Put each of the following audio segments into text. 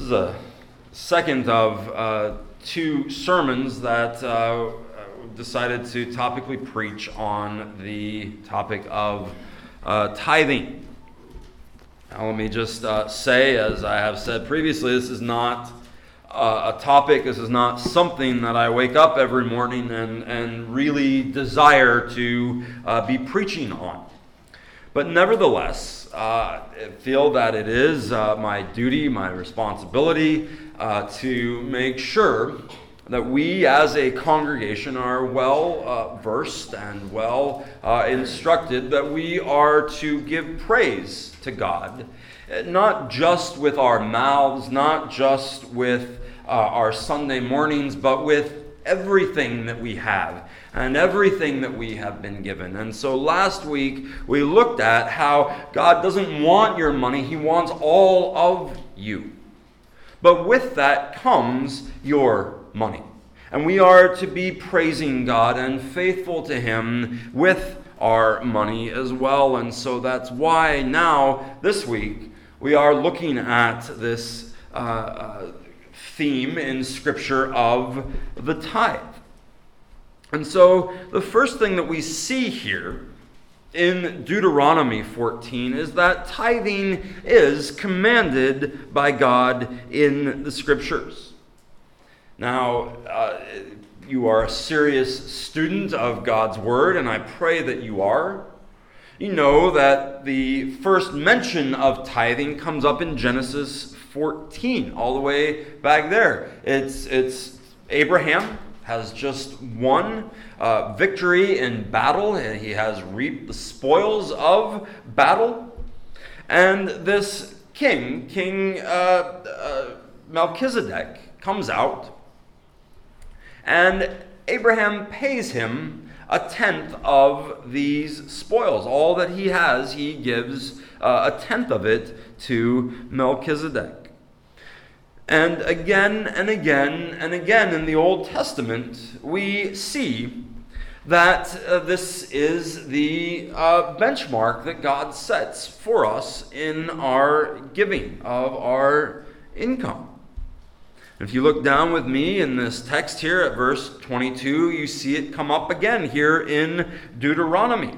This is a second of two sermons that decided to topically preach on the topic of tithing. Now, let me just say, as I have said previously, this is not a topic, this is not something that I wake up every morning and really desire to be preaching on. But nevertheless, I feel that it is my duty, my responsibility to make sure that we as a congregation are well versed and well instructed, that we are to give praise to God, not just with our mouths, not just with our Sunday mornings, but with everything that we have and everything that we have been given. And so last week we looked at how God doesn't want your money, He wants all of you. But with that comes your money. And we are to be praising God and faithful to Him with our money as well. And so that's why now, this week, we are looking at this theme in Scripture of the tithe. And so the first thing that we see here in Deuteronomy 14 is that tithing is commanded by God in the Scriptures. Now, you are a serious student of God's Word, and I pray that you are. You know that the first mention of tithing comes up in Genesis 14, all the way back there. It's Abraham has just won victory in battle. He has reaped the spoils of battle. And this King Melchizedek, comes out, and Abraham pays him a tenth of these spoils. All that he has, he gives a tenth of it to Melchizedek. And again and again and again in the Old Testament, we see that this is the benchmark that God sets for us in our giving of our income. If you look down with me in this text here at verse 22, you see it come up again here in Deuteronomy.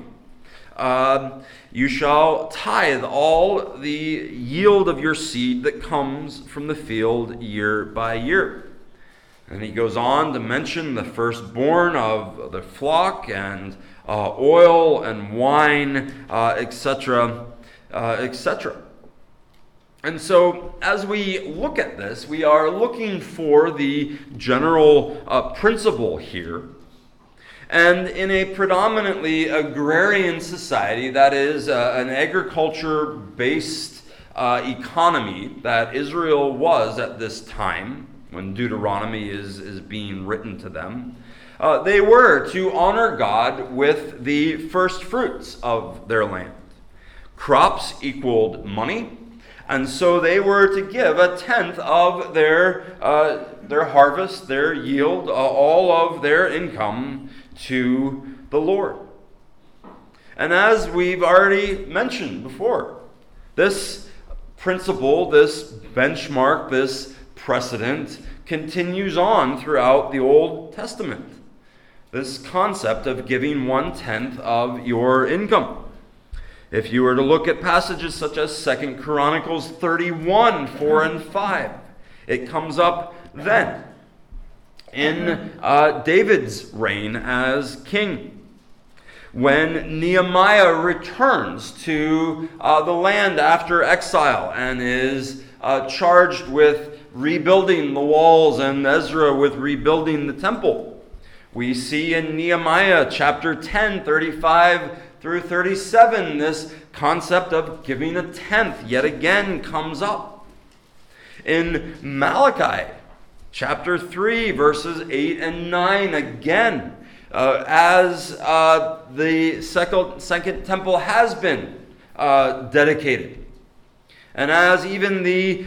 You shall tithe all the yield of your seed that comes from the field year by year. And he goes on to mention the firstborn of the flock and oil and wine, etc., etc. And so as we look at this, we are looking for the general principle here. And in a predominantly agrarian society, that is an agriculture-based economy that Israel was at this time, when Deuteronomy is being written to them, they were to honor God with the first fruits of their land. Crops equaled money, and so they were to give a tenth of their harvest, their yield, all of their income to the Lord. And as we've already mentioned before, this principle, this benchmark, this precedent continues on throughout the Old Testament. This concept of giving 1/10 of your income. If you were to look at passages such as 2 Chronicles 31, 4 and 5, it comes up then in David's reign as king, when Nehemiah returns to the land after exile and is charged with rebuilding the walls, and Ezra with rebuilding the temple. We see in Nehemiah chapter 10, 35 through 37, this concept of giving a tenth yet again comes up. In Malachi chapter 3, verses 8 and 9, again, as the second temple has been dedicated, and as even the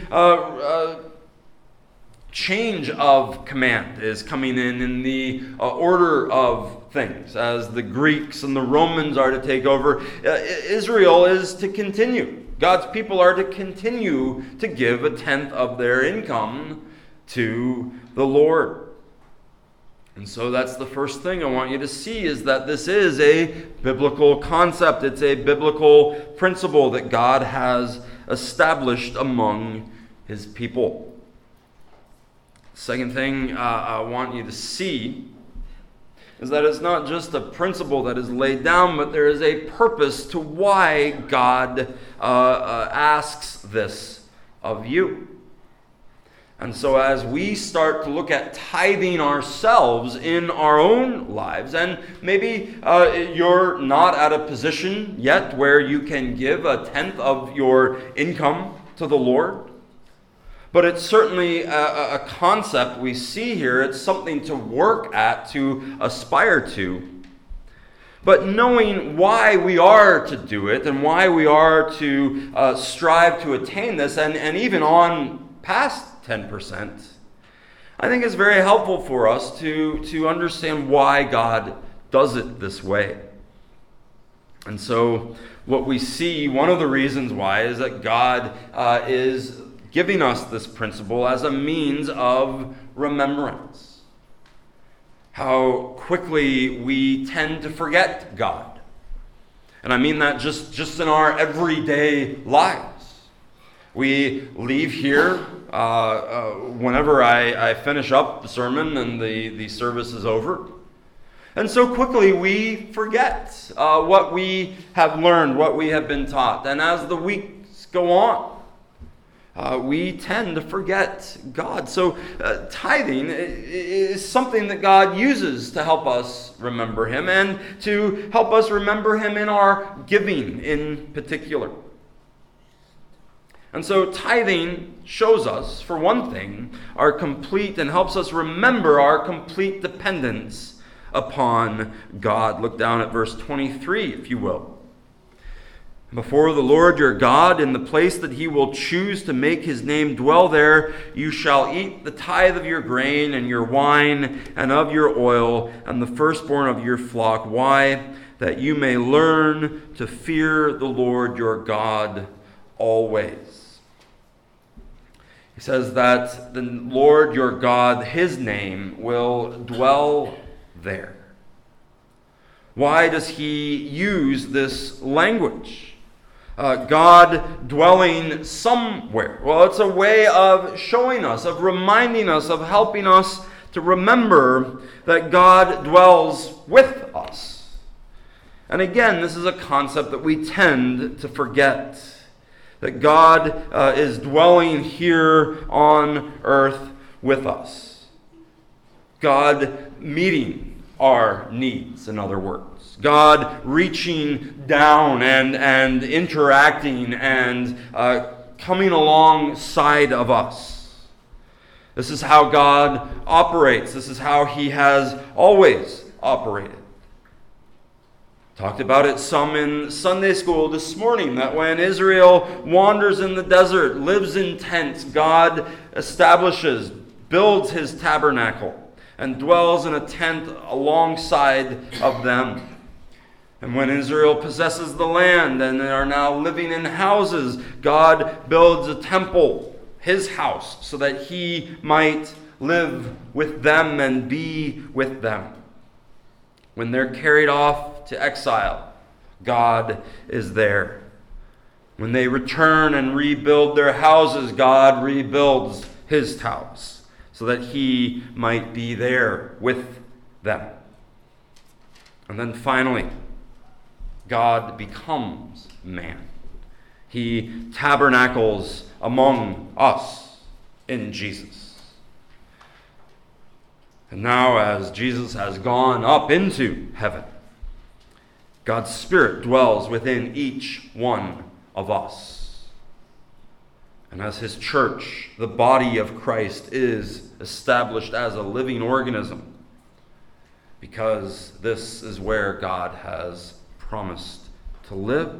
change of command is coming in the order of things, as the Greeks and the Romans are to take over, Israel is to continue. God's people are to continue to give a tenth of their income to the Lord. And so that's the first thing I want you to see, is that this is a biblical concept. It's a biblical principle that God has established among his people. Second thing I want you to see is that it's not just a principle that is laid down, but there is a purpose to why God asks this of you. And so as we start to look at tithing ourselves in our own lives, and maybe you're not at a position yet where you can give a tenth of your income to the Lord, but it's certainly a concept we see here. It's something to work at, to aspire to. But knowing why we are to do it and why we are to strive to attain this, and even on past 10%, I think it's very helpful for us to understand why God does it this way. And so what we see, one of the reasons why, is that God is giving us this principle as a means of remembrance. How quickly we tend to forget God. And I mean that just in our everyday lives. We leave here whenever I finish up the sermon and the service is over. And so quickly we forget what we have learned, what we have been taught. And as the weeks go on, we tend to forget God. So tithing is something that God uses to help us remember him, and to help us remember him in our giving in particular. And so tithing shows us, for one thing, our complete, and helps us remember our complete dependence upon God. Look down at verse 23, if you will. Before the Lord your God, in the place that he will choose to make his name dwell there, you shall eat the tithe of your grain and your wine and of your oil and the firstborn of your flock. Why? That you may learn to fear the Lord your God always. He says that the Lord your God, his name, will dwell there. Why does he use this language? God dwelling somewhere. Well, it's a way of showing us, of reminding us, of helping us to remember that God dwells with us. And again, this is a concept that we tend to forget. That God is dwelling here on earth with us. God meeting our needs, in other words. God reaching down and interacting and coming alongside of us. This is how God operates. This is how he has always operated. Talked about it some in Sunday school this morning, that when Israel wanders in the desert, lives in tents, God establishes, builds his tabernacle, and dwells in a tent alongside of them. And when Israel possesses the land and they are now living in houses, God builds a temple, his house, so that he might live with them and be with them. When they're carried off to exile, God is there. When they return and rebuild their houses, God rebuilds his house so that he might be there with them. And then finally, God becomes man. He tabernacles among us in Jesus. And now, as Jesus has gone up into heaven, God's Spirit dwells within each one of us. And as his church, the body of Christ is established as a living organism, because this is where God has promised to live.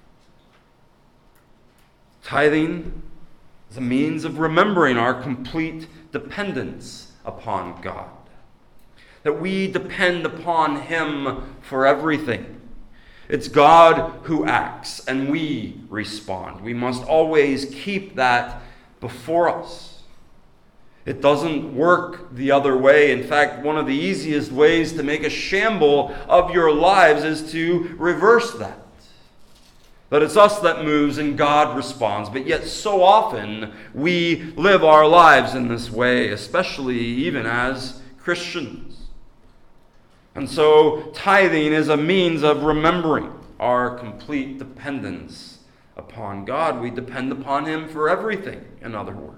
Tithing is a means of remembering our complete dependence upon God. That we depend upon him for everything. It's God who acts, and we respond. We must always keep that before us. It doesn't work the other way. In fact, one of the easiest ways to make a shamble of your lives is to reverse that. That it's us that moves and God responds. But yet so often we live our lives in this way, especially even as Christians. And so tithing is a means of remembering our complete dependence upon God. We depend upon Him for everything, in other words.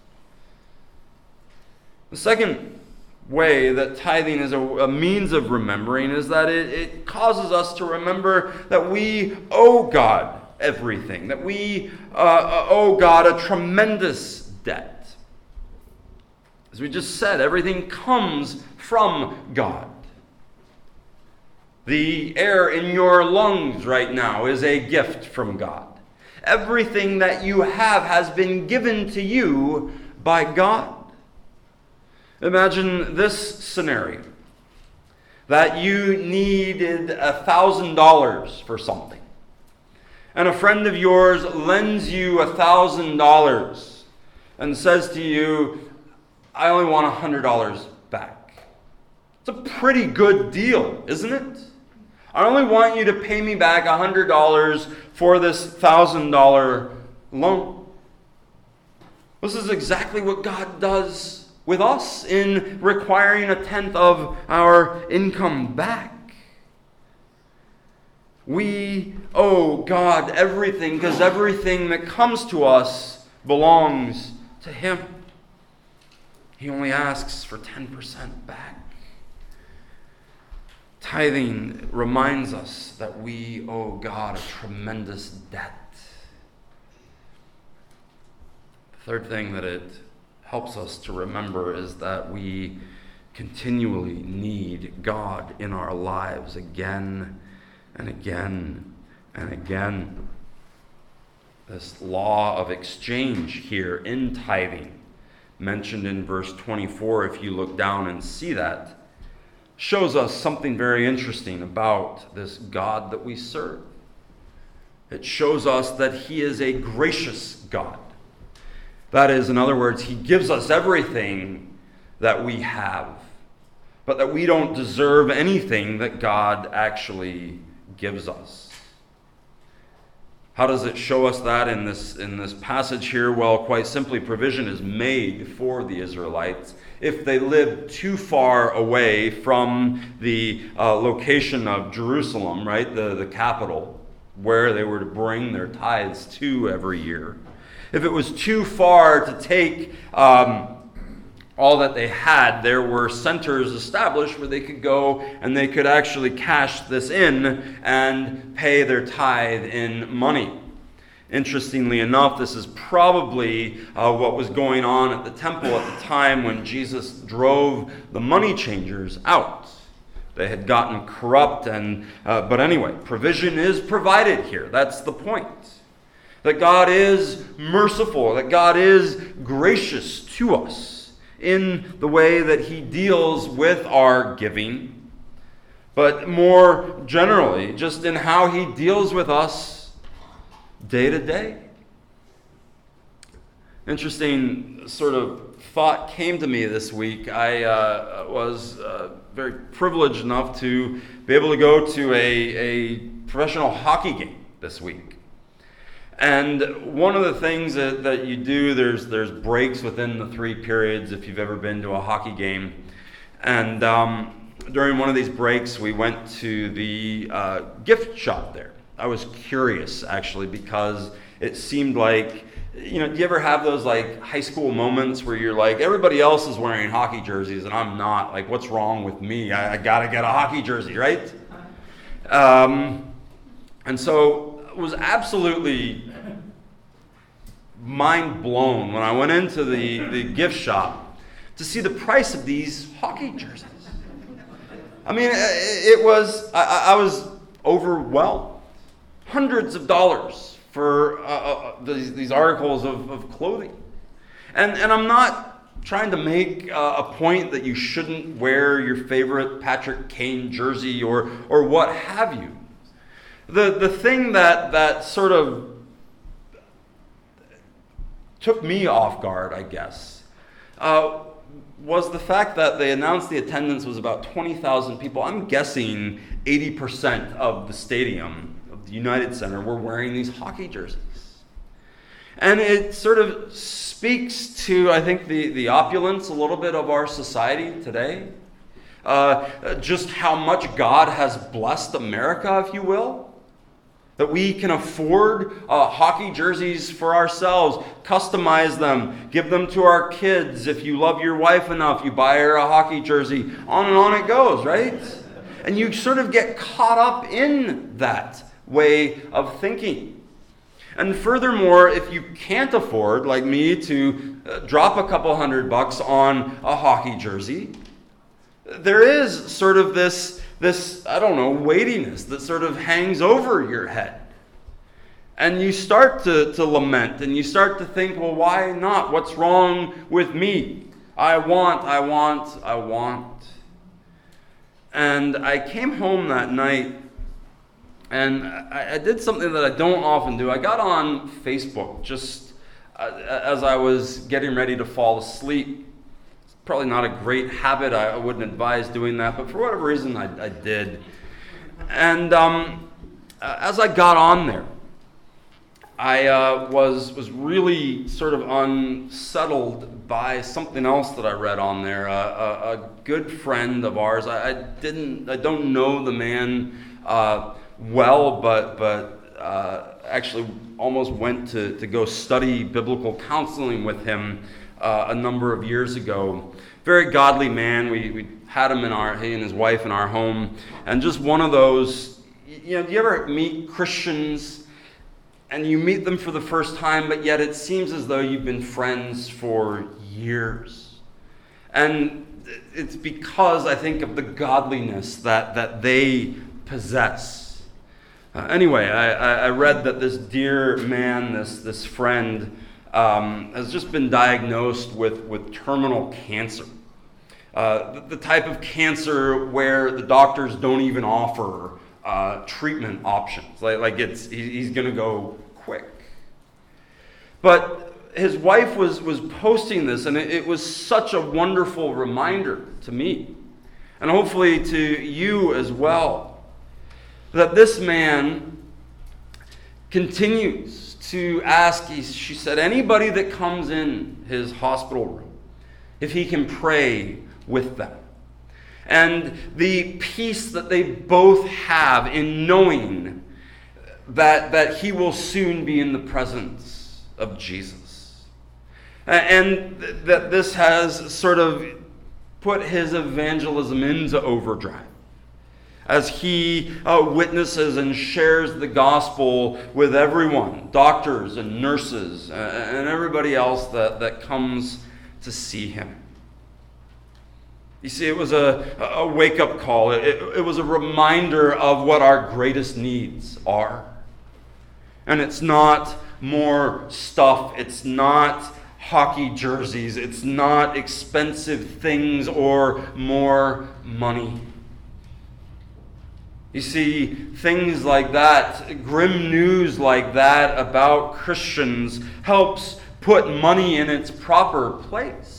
The second way that tithing is a means of remembering is that it causes us to remember that we owe God everything, that we owe God a tremendous debt. As we just said, everything comes from God. The air in your lungs right now is a gift from God. Everything that you have has been given to you by God. Imagine this scenario, that you needed $1,000 for something, and a friend of yours lends you $1,000 and says to you, I only want $100 back. It's a pretty good deal, isn't it? I only want you to pay me back $100 for this $1,000 loan. This is exactly what God does with us in requiring 1/10 of our income back. We owe God everything because everything that comes to us belongs to Him. He only asks for 10% back. Tithing reminds us that we owe God a tremendous debt. The third thing that it helps us to remember is that we continually need God in our lives again and again and again. This law of exchange here in tithing, mentioned in verse 24, if you look down and see that, shows us something very interesting about this God that we serve. It shows us that He is a gracious God. That is, in other words, He gives us everything that we have, but that we don't deserve anything that God actually gives us. How does it show us that in this passage here? Well, quite simply, provision is made for the Israelites if they lived too far away from the location of Jerusalem, right, the capital, where they were to bring their tithes to every year. If it was too far to take all that they had, there were centers established where they could go and they could actually cash this in and pay their tithe in money. Interestingly enough, this is probably what was going on at the temple at the time when Jesus drove the money changers out. They had gotten corrupt, but anyway, provision is provided here. That's the point. That God is merciful, that God is gracious to us in the way that He deals with our giving, but more generally, just in how He deals with us day to day. Interesting sort of thought came to me this week. I was very privileged enough to be able to go to a professional hockey game this week. And one of the things that you do, there's breaks within the 3 periods if you've ever been to a hockey game. And during one of these breaks, we went to the gift shop there. I was curious, actually, because it seemed like, do you ever have those like high school moments where you're like, everybody else is wearing hockey jerseys and I'm not? Like, what's wrong with me? I got to get a hockey jersey, right? And so I was absolutely mind blown when I went into the gift shop to see the price of these hockey jerseys. I mean, I was overwhelmed. Hundreds of dollars for these articles of clothing. And I'm not trying to make a point that you shouldn't wear your favorite Patrick Kane jersey or what have you. The thing that sort of took me off guard, I guess, was the fact that they announced the attendance was about 20,000 people. I'm guessing 80% of the stadium, of the United Center, were wearing these hockey jerseys. And it sort of speaks to, I think, the opulence a little bit of our society today. Just how much God has blessed America, if you will. That we can afford hockey jerseys for ourselves, customize them, give them to our kids. If you love your wife enough, you buy her a hockey jersey. On and on it goes, right? And you sort of get caught up in that way of thinking. And furthermore, if you can't afford, like me, to drop a couple $100 on a hockey jersey, there is sort of this, weightiness that sort of hangs over your head. And you start to lament, and you start to think, well, why not? What's wrong with me? I want. And I came home that night, and I did something that I don't often do. I got on Facebook just as I was getting ready to fall asleep. It's probably not a great habit. I wouldn't advise doing that, but for whatever reason, I did. And as I got on there, I was really sort of unsettled by something else that I read on there. A good friend of ours. I don't know the man well, but actually almost went to go study biblical counseling with him a number of years ago. Very godly man. We had him he and his wife in our home, and just one of those. Do you ever meet Christians? And you meet them for the first time, but yet it seems as though you've been friends for years. And it's because, I think, of the godliness that they possess. Anyway, I read that this dear man, this friend, has just been diagnosed with terminal cancer. The type of cancer where the doctors don't even offer treatment options. He's going to go quick. But his wife was posting this, and it was such a wonderful reminder to me, and hopefully to you as well, that this man continues to ask. She said, anybody that comes in his hospital room, if he can pray with them. And the peace that they both have in knowing that he will soon be in the presence of Jesus. And that this has sort of put his evangelism into overdrive as he witnesses and shares the gospel with everyone, doctors and nurses and everybody else that comes to see him. You see, it was a wake-up call. It was a reminder of what our greatest needs are. And it's not more stuff. It's not hockey jerseys. It's not expensive things or more money. You see, things like that, grim news like that about Christians helps put money in its proper place.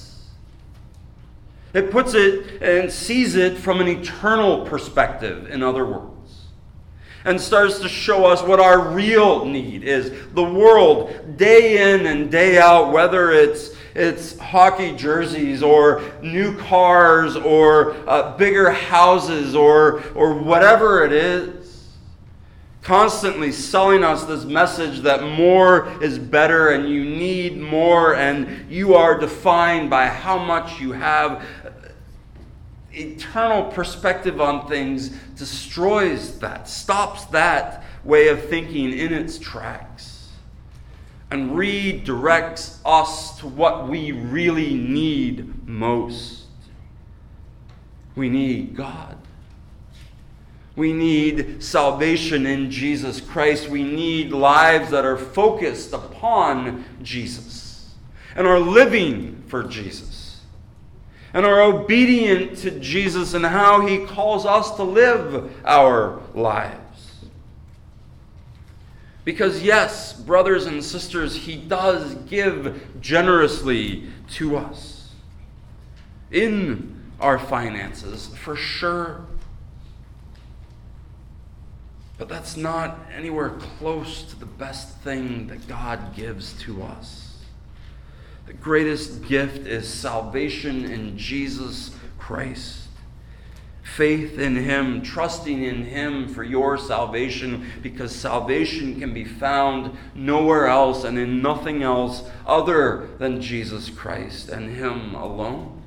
It puts it and sees it from an eternal perspective, in other words, and starts to show us what our real need is. The world, day in and day out, whether it's hockey jerseys or new cars or bigger houses or whatever it is, constantly selling us this message that more is better and you need more and you are defined by how much you have. Eternal perspective on things destroys that, stops that way of thinking in its tracks, and redirects us to what we really need most. We need God. We need salvation in Jesus Christ. We need lives that are focused upon Jesus and are living for Jesus and are obedient to Jesus and how he calls us to live our lives. Because yes, brothers and sisters, he does give generously to us in our finances, for sure. But that's not anywhere close to the best thing that God gives to us. The greatest gift is salvation in Jesus Christ. Faith in him, trusting in him for your salvation, because salvation can be found nowhere else and in nothing else other than Jesus Christ and him alone.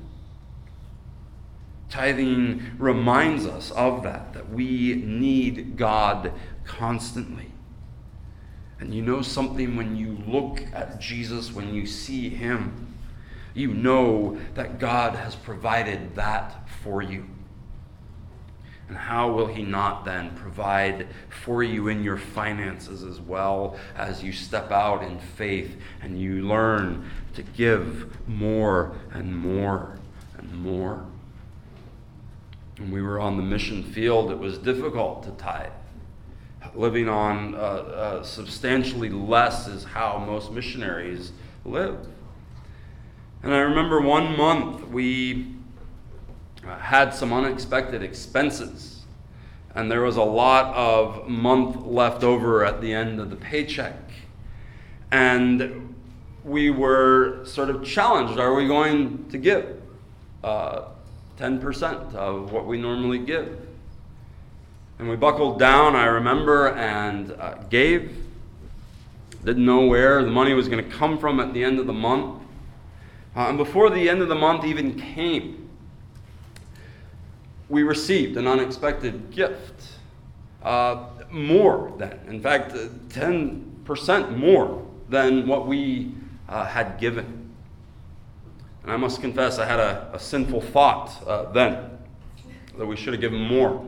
Tithing reminds us of that we need God constantly. And you know something, when you look at Jesus, when you see him, you know that God has provided that for you. And how will he not then provide for you in your finances as well, as you step out in faith and you learn to give more and more and more? When we were on the mission field, it was difficult to tithe. Living on substantially less is how most missionaries live. And I remember one month we had some unexpected expenses, and there was a lot of month left over at the end of the paycheck. And we were sort of challenged, are we going to give 10% of what we normally give? And we buckled down, I remember, and gave. Didn't know where the money was going to come from at the end of the month. And before the end of the month even came, we received an unexpected gift. More than, in fact, 10% more than what we had given. And I must confess, I had a sinful thought then, that we should have given more.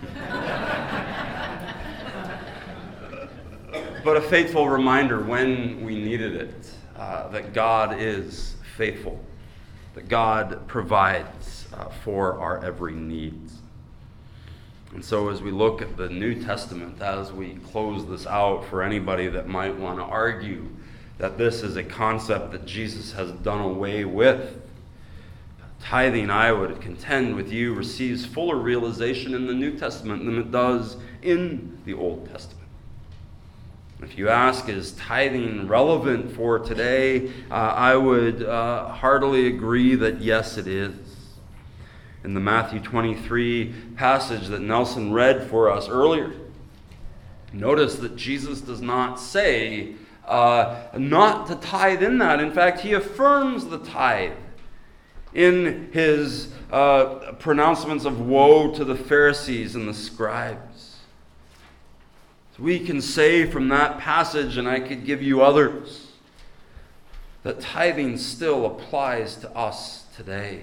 But a faithful reminder when we needed it, that God is faithful, that God provides for our every need. And so as we look at the New Testament, as we close this out, for anybody that might want to argue that this is a concept that Jesus has done away with, tithing, I would contend with you, receives fuller realization in the New Testament than it does in the Old Testament. If you ask, is tithing relevant for today? I would heartily agree that yes, it is. In the Matthew 23 passage that Nelson read for us earlier, notice that Jesus does not say not to tithe in that. In fact, he affirms the tithe in his pronouncements of woe to the Pharisees and the scribes. So we can say from that passage, and I could give you others, that tithing still applies to us today.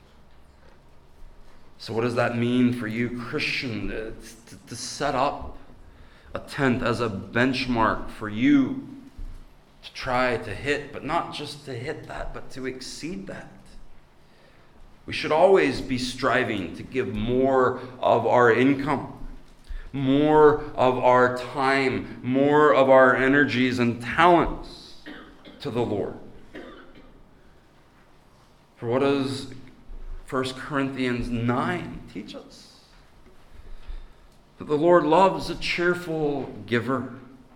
So what does that mean for you, Christian, to set up a tenth as a benchmark for you to try to hit, but not just to hit that, but to exceed that? We should always be striving to give more of our income, more of our time, more of our energies and talents to the Lord. For what does 1 Corinthians 9 teach us? That the Lord loves a cheerful giver.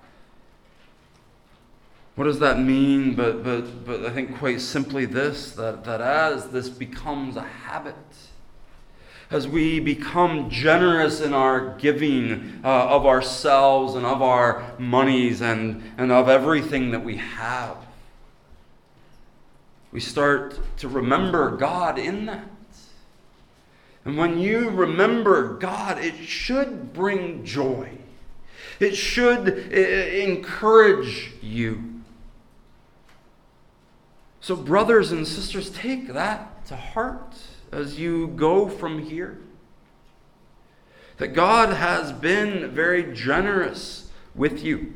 What does that mean? But I think quite simply this, that as this becomes a habit, as we become generous in our giving of ourselves and of our monies and of everything that we have, we start to remember God in that. And when you remember God, it should bring joy. It should encourage you. So brothers and sisters, take that to heart as you go from here. That God has been very generous with you.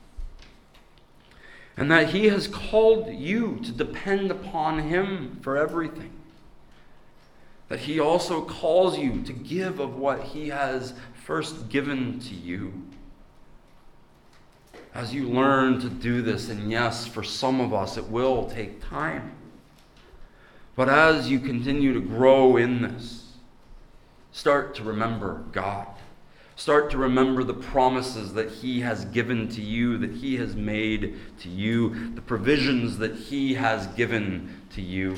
And that he has called you to depend upon him for everything. That he also calls you to give of what he has first given to you. as you learn to do this, and yes, for some of us it will take time, but as you continue to grow in this, start to remember God. Start to remember the promises that He has given to you, that He has made to you, the provisions that He has given to you.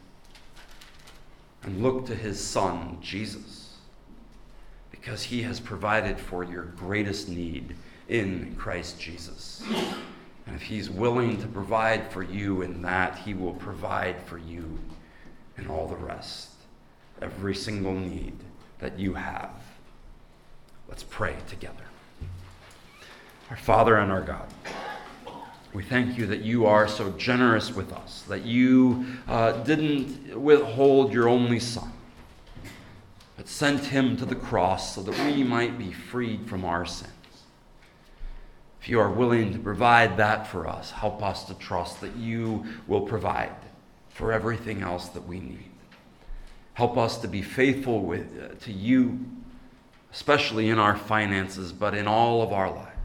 And look to His Son, Jesus, because He has provided for your greatest need in Christ Jesus. And if He's willing to provide for you in that, He will provide for you in all the rest, every single need that you have. Let's pray together. Our Father and our God, we thank you that you are so generous with us, that you didn't withhold your only Son, but sent Him to the cross so that we might be freed from our sins. If you are willing to provide that for us, help us to trust that you will provide for everything else that we need. Help us to be faithful to you, especially in our finances, but in all of our lives.